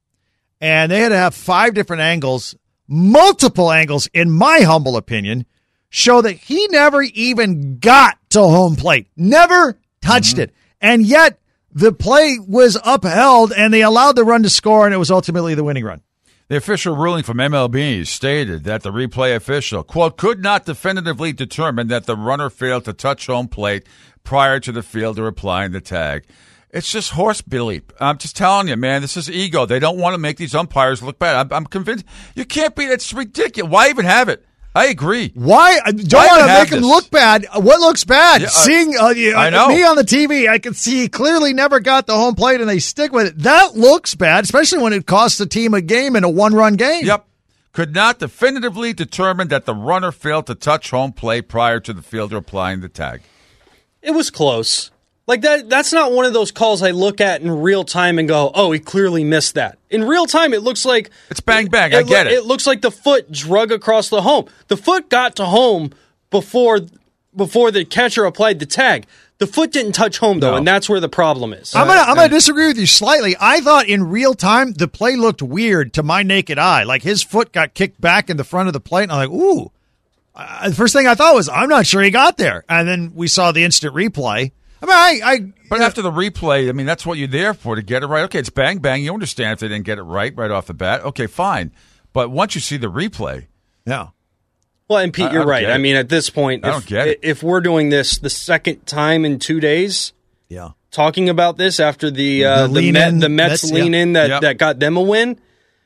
and they had to have five different angles, multiple angles, in my humble opinion, show that he never even got to home plate, never touched mm-hmm. it. And yet the play was upheld, and they allowed the run to score, and it was ultimately the winning run. The official ruling from M L B stated that the replay official, quote, could not definitively determine that the runner failed to touch home plate prior to the fielder applying the tag. It's just horse bleep. I'm just telling you, man, this is ego. They don't want to make these umpires look bad. I'm, I'm convinced. You can't be. It's ridiculous. Why even have it? I agree. Why? I don't Why want to have make him this? look bad. What looks bad? Yeah, uh, Seeing uh, you, I know. me on the T V, I can see he clearly never got the home plate, and they stick with it. That looks bad, especially when it costs the team a game in a one-run game. Yep. Could not definitively determine that the runner failed to touch home plate prior to the fielder applying the tag. It was close. Like that that's not one of those calls I look at in real time and go, "Oh, he clearly missed that." In real time, it looks like it's bang bang. It, I get it. It looks like the foot drug across the home. The foot got to home before before the catcher applied the tag. The foot didn't touch home though, No. and that's where the problem is. I'm gonna I'm gonna disagree with you slightly. I thought in real time the play looked weird to my naked eye. Like his foot got kicked back in the front of the plate, and I'm like, ooh. Uh, the first thing I thought was, I'm not sure he got there. And then we saw the instant replay. I mean, I, I But after the replay, I mean, that's what you're there for, to get it right. Okay, it's bang, bang. You understand if they didn't get it right right off the bat. Okay, fine. But once you see the replay. Yeah. Well, and Pete, I- I you're don't right. get I it. mean, at this point, I if, don't get it. if we're doing this the second time in two days, yeah, talking about this after the uh, The the, lean Met, in, the Mets, Mets, lean yeah. in that, Yep. that got them a win,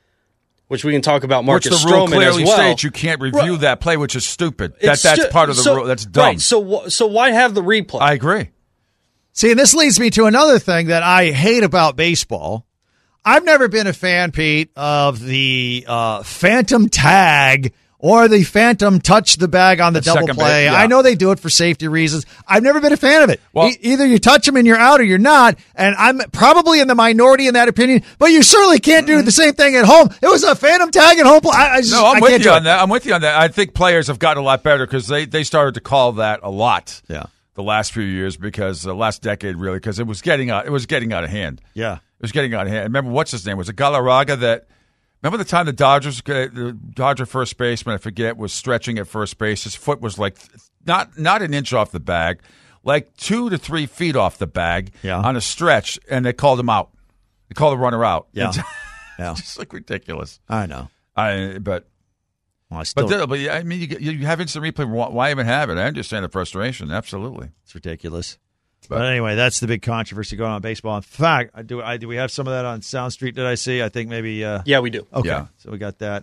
which we can talk about Which Marcus the rule Stroman as clearly well. states you can't review Right. that play, which is stupid. That It's That's stu- part of the so- rule. That's dumb. Right, so, wh- so why have the replay? I agree. See, and this leads me to another thing that I hate about baseball. I've never been a fan, Pete, of the uh, phantom tag or the phantom touch the bag on the, The double second play. base, yeah. I know they do it for safety reasons. I've never been a fan of it. Well- E- either you touch them and you're out or you're not, and I'm probably in the minority in that opinion, but you certainly can't do the same thing at home. It was a phantom tag at home play. I, I just, No, I'm I with can't you do on it. that. I'm with you on that. I think players have gotten a lot better because they, they started to call that a lot. Yeah. The last few years, because the last decade really, because it was getting out, it was getting out of hand. Yeah. It was getting out of hand. Remember what's his name? Was it Galarraga that? Remember the time the Dodgers, the Dodger first baseman, I forget, was stretching at first base. His foot was like not not an inch off the bag, like two to three feet off the bag Yeah. on a stretch, and they called him out. They called the runner out. Yeah. It's Yeah. just like ridiculous. I know. I but. Well, I still, But, but yeah, I mean, you, get- you have instant replay. Why, why even have it? I understand the frustration. Absolutely. it's ridiculous. But anyway, that's the big controversy going on in baseball. In fact, I do I do we have some of that on Sound Street? Did I see? I think maybe. Uh, yeah, we do. Okay, Yeah. so we got that.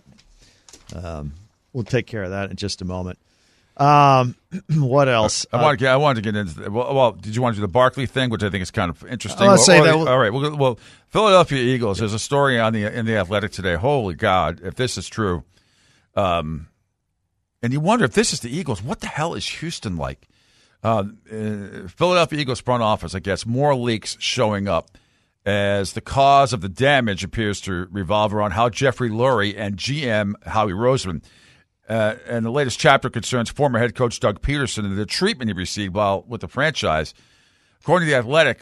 Um, we'll take care of that in just a moment. Um, what else? I want to get. I wanted to get into. The, well, well, did you want to do the Barkley thing, which I think is kind of interesting? Let's Or- say or- that we'll- all right. Well, well, Philadelphia Eagles. There's a story on the in the Athletic today. Holy God, if this is true, um, and you wonder if this is the Eagles, what the hell is Houston like? Uh, uh, Philadelphia Eagles front office, I guess, more leaks showing up as the cause of the damage appears to revolve around how Jeffrey Lurie and G M Howie Roseman. Uh, and the latest chapter concerns former head coach Doug Peterson and the treatment he received while with the franchise. According to The Athletic,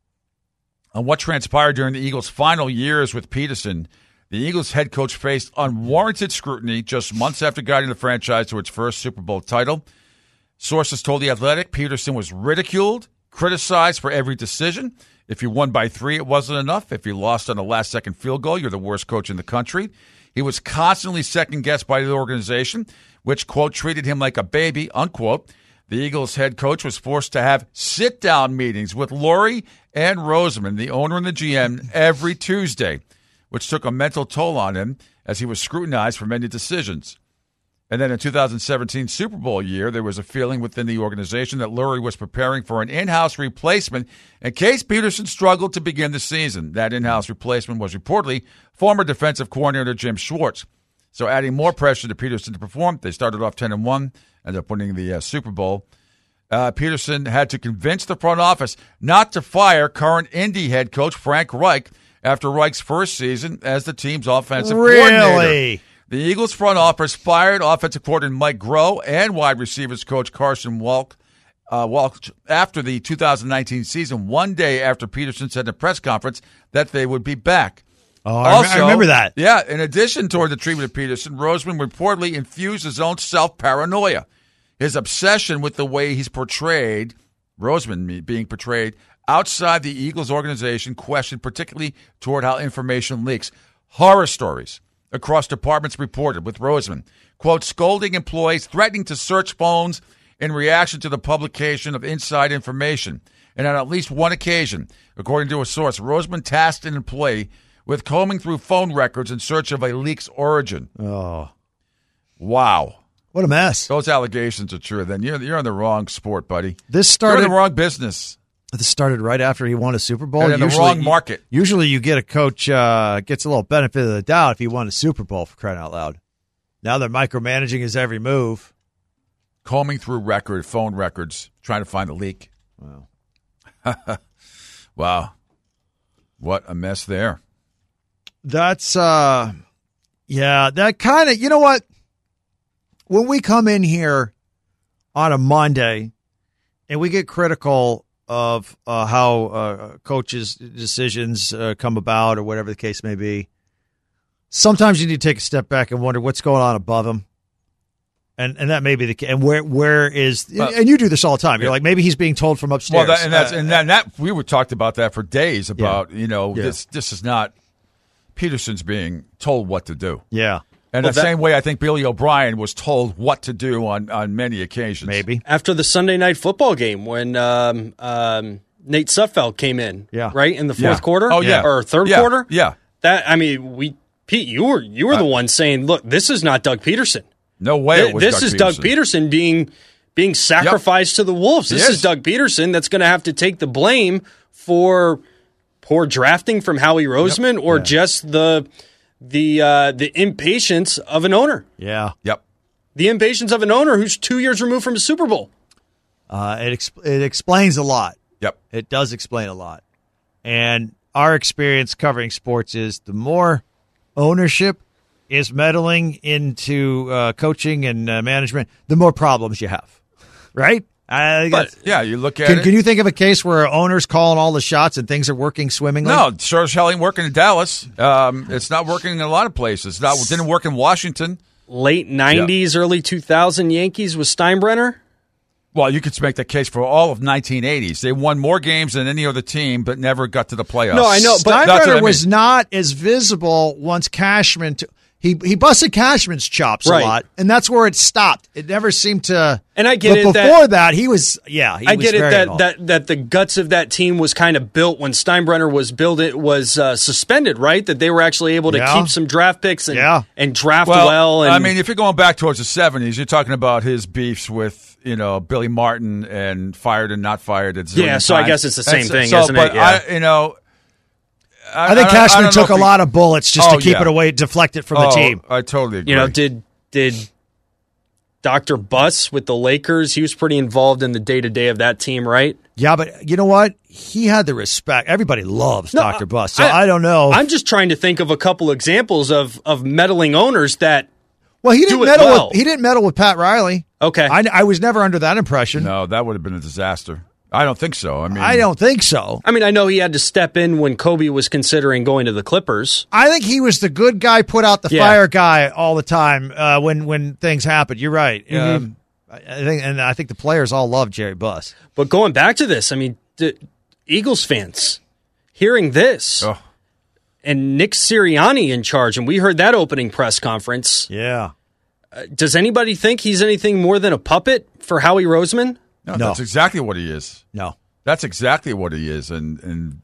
on what transpired during the Eagles' final years with Peterson, the Eagles head coach faced unwarranted scrutiny just months after guiding the franchise to its first Super Bowl title. Sources told The Athletic Peterson was ridiculed, criticized for every decision. If you won by three, it wasn't enough. If you lost on a last-second field goal, you're the worst coach in the country. He was constantly second-guessed by the organization, which, quote, treated him like a baby, unquote. The Eagles head coach was forced to have sit-down meetings with Lurie and Roseman, the owner and the G M, every Tuesday, which took a mental toll on him as he was scrutinized for many decisions. And then in two thousand seventeen Super Bowl year, there was a feeling within the organization that Lurie was preparing for an in-house replacement in case Peterson struggled to begin the season. That in-house replacement was reportedly former defensive coordinator Jim Schwartz. So adding more pressure to Peterson to perform, they started off ten and one, ended up winning the uh, Super Bowl. Uh, Peterson had to convince the front office not to fire current Indy head coach Frank Reich after Reich's first season as the team's offensive coordinator. Really? The Eagles front office fired offensive coordinator Mike Groh and wide receivers coach Carson Walk, uh, Walk after the two thousand nineteen season, one day after Peterson said in a press conference that they would be back. Oh, I rem- I remember that. Yeah, in addition toward the treatment of Peterson, Roseman reportedly infused his own self-paranoia. His obsession with the way he's portrayed, Roseman being portrayed, outside the Eagles organization questioned particularly toward how information leaks. Horror stories across departments reported with Roseman. Quote, scolding employees, threatening to search phones in reaction to the publication of inside information. And on at least one occasion, according to a source, Roseman tasked an employee with combing through phone records in search of a leak's origin. Oh. Wow. What a mess. Those allegations are true. Then you're, you're in the wrong sport, buddy. This started You're in the wrong business. This started right after he won a Super Bowl. And in the wrong market. Usually you get a coach uh, gets a little benefit of the doubt if he won a Super Bowl, for crying out loud. Now they're micromanaging his every move. Combing through record, phone records, trying to find a leak. Wow. Wow. What a mess there. That's, uh, yeah, that kind of, you know what? When we come in here on a Monday and we get critical of uh, how uh, coaches' decisions uh, come about or whatever the case may be, sometimes you need to take a step back and wonder what's going on above him. And and that may be the case. And where where is well, and you do this all the time. You're yeah. like, maybe he's being told from upstairs. Well, that, and that's uh, and that, and that we were talked about that for days about yeah. you know yeah. this this is not Peterson's being told what to do. Yeah, and well, the that, same way I think Billy O'Brien was told what to do on, on many occasions. Maybe after the Sunday night football game when um, um, Nate Sudfeld came in, yeah. right in the fourth yeah. quarter, oh yeah, or third yeah. quarter, yeah. That I mean, we Pete, you were you were uh, the one saying, look, this is not Doug Peterson. No way. Th- it was this Doug is Peterson. Doug Peterson being being sacrificed yep. to the wolves. This is. is Doug Peterson that's going to have to take the blame for poor drafting from Howie Roseman yep. or yeah. just the the uh, the impatience of an owner. Yeah. Yep. The impatience of an owner who's two years removed from a Super Bowl. Uh, it exp- it explains a lot. Yep. It does explain a lot. And our experience covering sports is the more ownership is meddling into uh, coaching and uh, management, the more problems you have, right? I, but, yeah, you look at can, it. Can you think of a case where an owner's calling all the shots and things are working swimmingly? No, sure as hell ain't working in Dallas. Um, it's not working in a lot of places. It didn't work in Washington. Late nineties, yeah. early two thousand Yankees with Steinbrenner? Well, you could make that case for all of nineteen eighties. They won more games than any other team, but never got to the playoffs. No, I know, but Steinbrenner I mean. was not as visible once Cashman t- – He he busted Cashman's chops right. a lot, and that's where it stopped. It never seemed to. And I get but it. Before that, that, he was yeah. He I was get it very that, involved. that that the guts of that team was kind of built when Steinbrenner was built. It was uh, suspended, right? That they were actually able to yeah. keep some draft picks and yeah. and draft well. well. And, I mean, if you're going back towards the seventies, you're talking about his beefs with you know Billy Martin and fired and not fired at yeah. So times. I guess it's the same and thing, so, isn't but it? Yeah. I, you know. I, I think I, Cashman I took a he, lot of bullets just oh, to keep yeah. it away, deflect it from oh, the team. I totally agree. You know, did did Doctor Buss with the Lakers? He was pretty involved in the day to day of that team, right? Yeah, but you know what? He had the respect. Everybody loves no, Doctor Buss, so I, I don't know. I'm just trying to think of a couple examples of of meddling owners that. Well, he didn't do it meddle well. with he didn't meddle with Pat Riley. Okay, I, I was never under that impression. No, that would have been a disaster. I don't think so. I mean, I don't think so. I mean, I know he had to step in when Kobe was considering going to the Clippers. I think he was the good guy, put out the yeah. fire guy all the time uh, when when things happened. You're right. Mm-hmm. Um, I think, and I think the players all love Jerry Buss. But going back to this, I mean, the Eagles fans hearing this, oh. and Nick Sirianni in charge, and we heard that opening press conference. Yeah. Uh, does anybody think he's anything more than a puppet for Howie Roseman? No, no, that's exactly what he is. No, that's exactly what he is, and and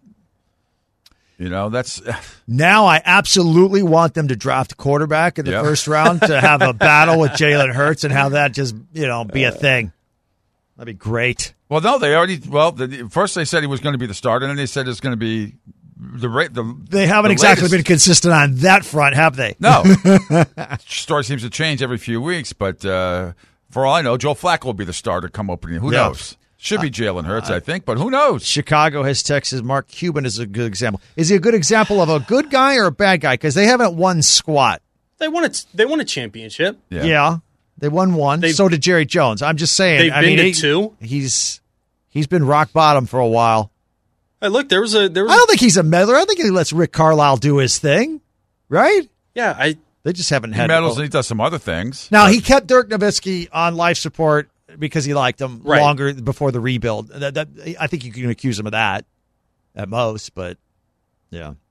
you know that's. Now I absolutely want them to draft a quarterback in the yep. first round to have a battle with Jalen Hurts and have that just you know be a thing. That'd be great. Well, no, they already. Well, the, first they said he was going to be the starter, and then they said it's going to be the rate. The, they haven't the exactly latest. been consistent on that front, have they? No. Story seems to change every few weeks, but. Uh, For all I know, Joe Flacco will be the starter come opening. Who yeah. knows? Should be Jalen Hurts, uh, I think, but who knows? Chicago has Texas. Mark Cuban is a good example. Is he a good example of a good guy or a bad guy? Because they haven't won squat. They won a, they won a championship. Yeah. yeah they won one. They've, so did Jerry Jones. I'm just saying. They've I been mean, to he, two. He's he's been rock bottom for a while. Hey, look, there was a there was. I don't think he's a meddler. I think he lets Rick Carlisle do his thing, right? Yeah, I. They just haven't he had. He meddles and he does some other things. Now, he kept Dirk Nowitzki on life support because he liked him right. longer before the rebuild. That, that, I think you can accuse him of that at most, but yeah.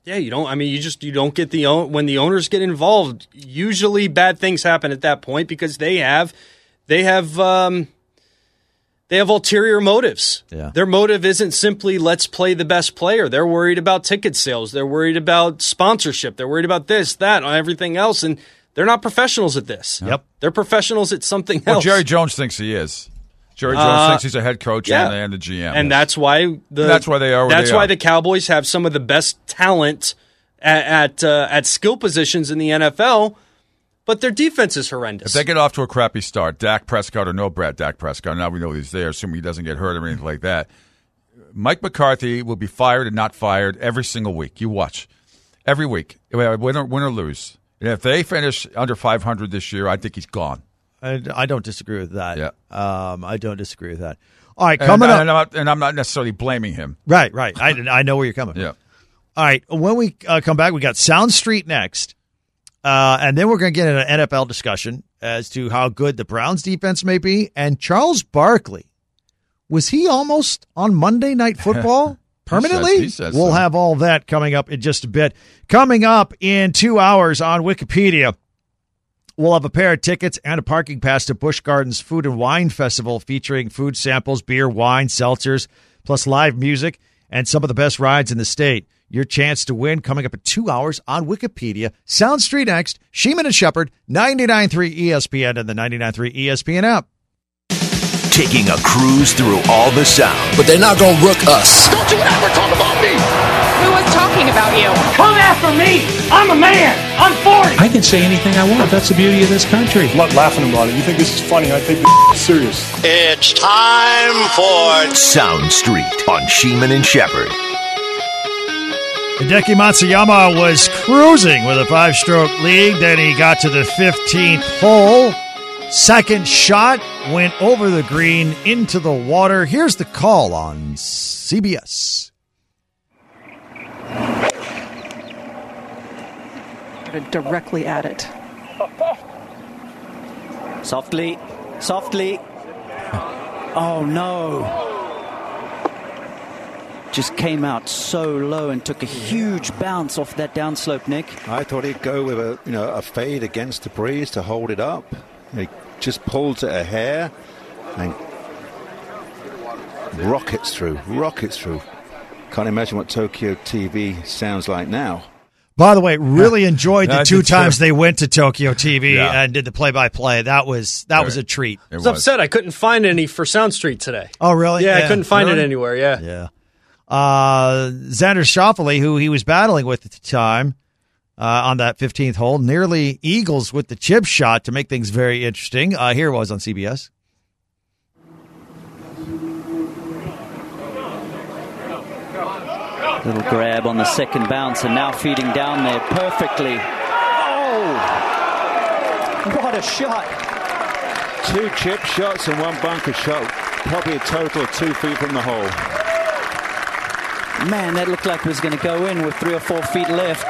Yeah, you don't. I mean, you just you don't get the own when the owners get involved. Usually, bad things happen at that point because they have they have um, they have ulterior motives. Yeah. Their motive isn't simply let's play the best player. They're worried about ticket sales. They're worried about sponsorship. They're worried about this, that, and everything else. And they're not professionals at this. Yep, they're professionals at something well, else. Jerry Jones thinks he is. Jerry Jones Uh, thinks he's a head coach yeah. and, and the G M. And that's why the And that's why they are where That's they why are. the Cowboys have some of the best talent at at, uh, at skill positions in the N F L, but their defense is horrendous. If they get off to a crappy start, Dak Prescott or no Brad Dak Prescott, now we know he's there, assuming he doesn't get hurt or anything like that, Mike McCarthy will be fired and not fired every single week. You watch. Every week. Win or, win or lose. And if they finish under five hundred this year, I think he's gone. I, I don't disagree with that. Yeah. Um, I don't disagree with that. All right, And, coming and, up. I'm not, and I'm not necessarily blaming him. Right, right. I, I know where you're coming from. Yeah. All right, when we uh, come back, we got Sound Street next. Uh, and then we're going to get into an N F L discussion as to how good the Browns defense may be. And Charles Barkley, was he almost on Monday Night Football permanently? He says, he says we'll so. have all that coming up in just a bit. Coming up in two hours on Wikipedia, we'll have a pair of tickets and a parking pass to Busch Gardens Food and Wine Festival featuring food samples, beer, wine, seltzers, plus live music and some of the best rides in the state. Your chance to win coming up in two hours on Wikipedia. Sound Street next. Sheeman and Shepherd, ninety-nine point three E S P N and the ninety-nine point three E S P N app. Taking a cruise through all the sound. But they're not going to rook us. Don't you ever talk about me! Who was talking about you? Come after me! I'm a man! I'm forty! I can say anything I want. That's the beauty of this country. I'm not laughing about it. You think this is funny. I take this serious. It's time for Sound Street on Sheeman and Shepherd. Hideki Matsuyama was cruising with a five-stroke lead. Then he got to the fifteenth hole. Second shot went over the green into the water. Here's the call on C B S. Directly at it. Softly, softly. Oh no. Just came out so low and took a huge bounce off that downslope, Nick. I thought he'd go with a you know a fade against the breeze to hold it up. He just pulls it a hair and rockets through, rockets through. Can't imagine what Tokyo T V sounds like now. By the way, really enjoyed the I two did too. times they went to Tokyo T V Yeah. and did the play-by-play. That was that Right. was a treat. I was upset I couldn't find any for Sound Street today. Oh, really? Yeah, I couldn't find Really? it anywhere, yeah. Yeah. Uh, Xander Schauffele, who he was battling with at the time uh, on that fifteenth hole, nearly eagles with the chip shot to make things very interesting. Uh, here it was on C B S. Little grab on the second bounce and now feeding down there perfectly. Oh! What a shot! Two chip shots and one bunker shot. Probably a total of two feet from the hole. Man, that looked like it was going to go in with three or four feet left.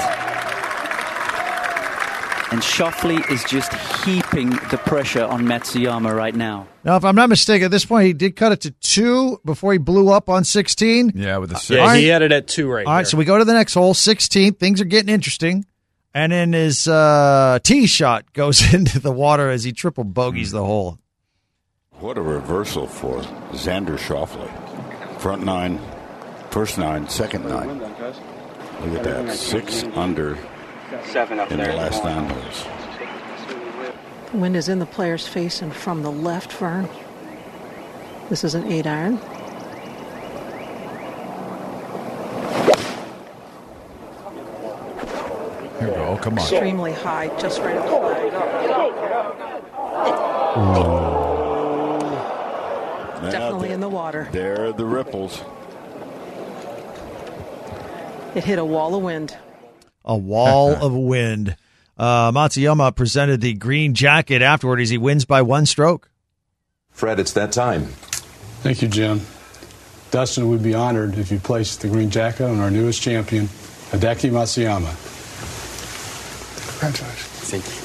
And Schauffele is just heaping the pressure on Matsuyama right now. Now, if I'm not mistaken, at this point, he did cut it to two before he blew up on sixteen. Yeah, with the six. Yeah, All right. he had it at two right All right, here. so we go to the next hole, sixteen. Things are getting interesting. And then his uh, tee shot goes into the water as he triple bogeys the hole. What a reversal for Xander Schauffele. Front nine, first nine, second nine. Look at that, six under Seven up in there. the last nine holes. The wind is in the player's face and from the left, Vern. This is an eight iron. Here we go. Oh, come on. Extremely high, just right at the flag. Now, Definitely in the water. There are the ripples. It hit a wall of wind. A wall of wind. Uh, Matsuyama presented the green jacket afterward as he wins by one stroke. Fred, it's that time. Thank you, Jim. Dustin would be honored if you placed the green jacket on our newest champion, Hideki Matsuyama. Congratulations. Thank you.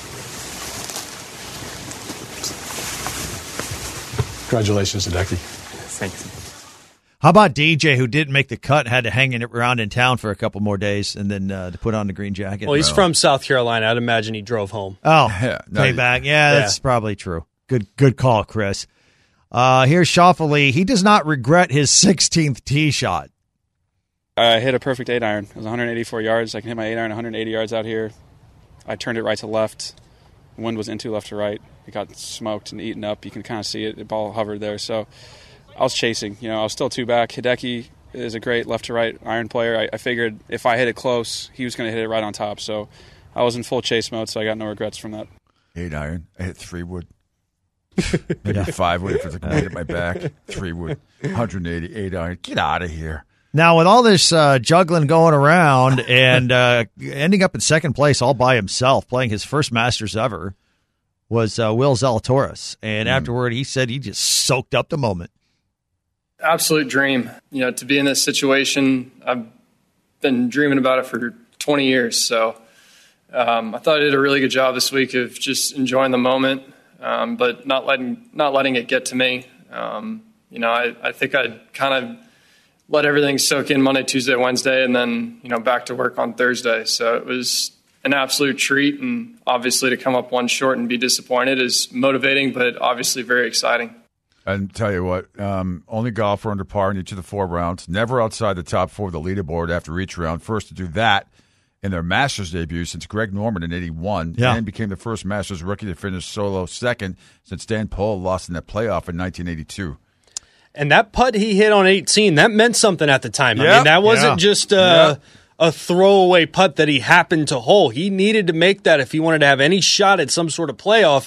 Congratulations, Hideki. Thanks. How about D J, who didn't make the cut, had to hang it around in town for a couple more days, and then uh, to put on the green jacket? Well, he's no. from South Carolina. I'd imagine he drove home. Oh, yeah, no, payback. Yeah, yeah, that's probably true. Good good call, Chris. Uh, here's Schauffele. He does not regret his sixteenth tee shot. I hit a perfect eight iron. It was one hundred eighty-four yards. I can hit my eight iron one hundred eighty yards out here. I turned it right to left. The wind was into left to right. It got smoked and eaten up. You can kind of see it. The ball hovered there. So I was chasing. You know, I was still two back. Hideki is a great left to right iron player. I, I figured if I hit it close, he was going to hit it right on top. So I was in full chase mode, so I got no regrets from that. Eight iron. I hit three wood. Maybe five wood if it's a weight at my back. Three wood. one hundred eighty, eight iron. Get out of here. Now, with all this uh, juggling going around and uh, ending up in second place all by himself, playing his first Masters ever, was uh, Will Zalatoris. And mm. afterward, he said he just soaked up the moment. Absolute dream. You know, to be in this situation, I've been dreaming about it for twenty years. So um, I thought I did a really good job this week of just enjoying the moment, um, but not letting not letting it get to me. Um, you know, I, I think I kind of let everything soak in Monday, Tuesday, Wednesday, and then, you know, back to work on Thursday. So it was an absolute treat, and obviously to come up one short and be disappointed is motivating, but obviously very exciting. And tell you what, um, only golfer under par in each of the four rounds, never outside the top four of the leaderboard after each round. First to do that in their Masters debut since Greg Norman in eighty-one, yeah. and became the first Masters rookie to finish solo second since Dan Pohl lost in that playoff in nineteen eighty-two. And that putt he hit on eighteen, that meant something at the time. Yep. I mean, that wasn't yeah. just uh, yep. a throwaway putt that he happened to hole. He needed to make that if he wanted to have any shot at some sort of playoff.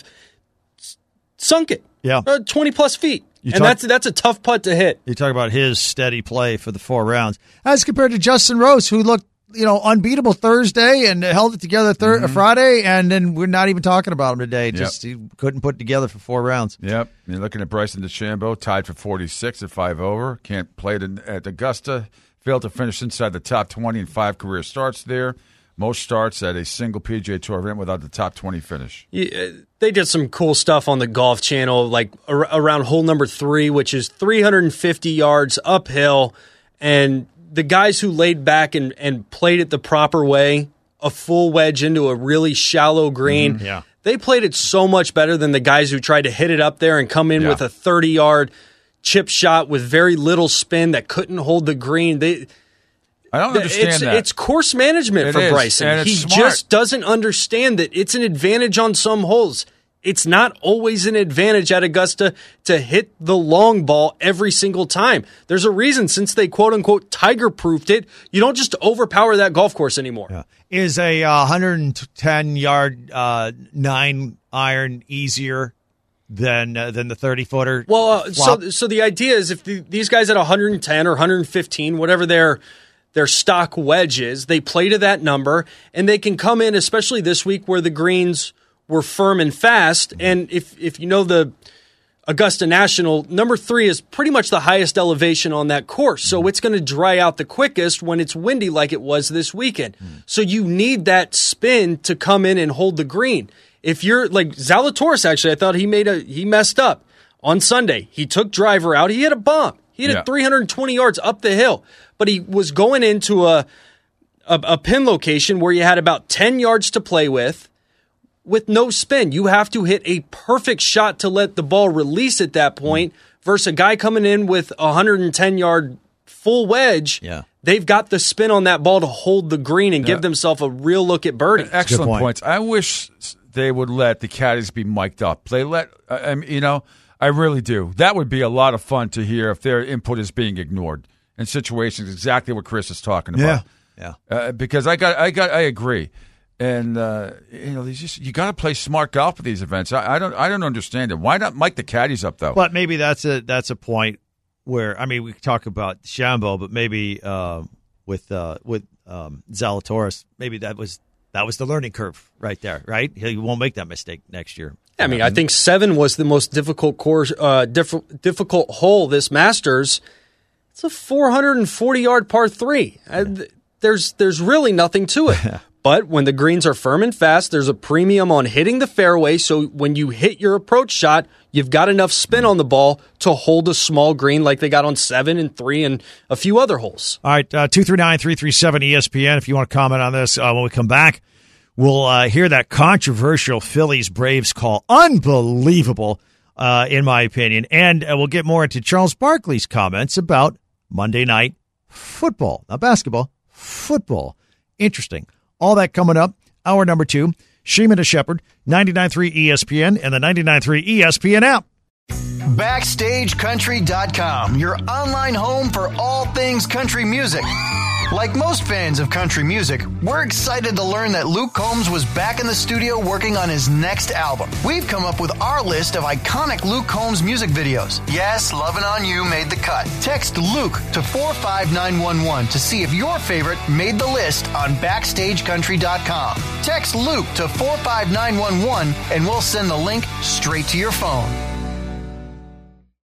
Sunk it. Yeah. Uh, twenty-plus feet. You and talk, that's that's a tough putt to hit. You talk about his steady play for the four rounds. As compared to Justin Rose, who looked, you know, unbeatable Thursday and held it together thir- mm-hmm. Friday, and then we're not even talking about him today. Just yep. he couldn't put it together for four rounds. Yep. You're looking at Bryson DeChambeau, tied for forty-six at five over. Can't play it at Augusta. Failed to finish inside the top twenty in five career starts there. Most starts at a single P G A Tour event without the top twenty finish. Yeah, they did some cool stuff on the Golf Channel, like ar- around hole number three, which is three hundred fifty yards uphill, and the guys who laid back and, and played it the proper way, a full wedge into a really shallow green, mm-hmm, yeah. they played it so much better than the guys who tried to hit it up there and come in yeah. with a thirty-yard chip shot with very little spin that couldn't hold the green. They... I don't understand it's, that. It's course management it for is, Bryson. He smart. just doesn't understand that it's an advantage on some holes. It's not always an advantage at Augusta to hit the long ball every single time. There's a reason, since they quote-unquote tiger-proofed it, you don't just overpower that golf course anymore. Yeah. Is a uh, one hundred ten-yard uh, nine iron easier than uh, than the thirty-footer? Well, uh, so so the idea is if the, these guys at one hundred ten or one hundred fifteen, whatever their their stock wedge is, they play to that number, and they can come in, especially this week where the greens were firm and fast. And if if you know the Augusta National, number three is pretty much the highest elevation on that course. So it's going to dry out the quickest when it's windy like it was this weekend. Mm. So you need that spin to come in and hold the green. If you're like Zalatoris, actually, I thought he made a he messed up on Sunday. He took driver out. He hit a bomb. He hit yeah. it three hundred twenty yards up the hill. But he was going into a, a a pin location where you had about ten yards to play with, with no spin. You have to hit a perfect shot to let the ball release at that point, mm. versus a guy coming in with a one hundred ten-yard full wedge. Yeah. They've got the spin on that ball to hold the green and yeah. give themselves a real look at birdie. Excellent point. points. I wish they would let the caddies be mic'd up. They let, I mean, you know, I really do. That would be a lot of fun to hear if their input is being ignored in situations exactly what Chris is talking about. Yeah, yeah. Uh, because I got, I got, I agree, and uh, you know, just you got to play smart golf at these events. I, I don't, I don't understand it. Why not mic the caddies up though? But maybe that's a that's a point where I mean we talk about Shambo, but maybe uh, with uh, with um, Zalatoris, maybe that was that was the learning curve right there. Right, he won't make that mistake next year. I mean, I think seven was the most difficult course, uh, diff- difficult hole this Masters. It's a four hundred forty-yard par three. Yeah. I, there's there's really nothing to it. But when the greens are firm and fast, there's a premium on hitting the fairway, so when you hit your approach shot, you've got enough spin on the ball to hold a small green like they got on seven and three and a few other holes. All right, uh, two three nine, three three seven, E S P N if you want to comment on this. Uh, when we come back, we'll uh, hear that controversial Phillies-Braves call. Unbelievable, uh, in my opinion. And uh, we'll get more into Charles Barkley's comments about Monday Night Football. Not basketball, football. Interesting. All that coming up. Hour number two. Sheeman to Shepherd, ninety-nine point three E S P N and the ninety-nine point three E S P N app. Backstage Country dot com, your online home for all things country music. Like most fans of country music, we're excited to learn that Luke Combs was back in the studio working on his next album. We've come up with our list of iconic Luke Combs music videos. Yes, Lovin' On You made the cut. Text Luke to four five nine one one to see if your favorite made the list on Backstage Country dot com. Text Luke to four five nine one one and we'll send the link straight to your phone.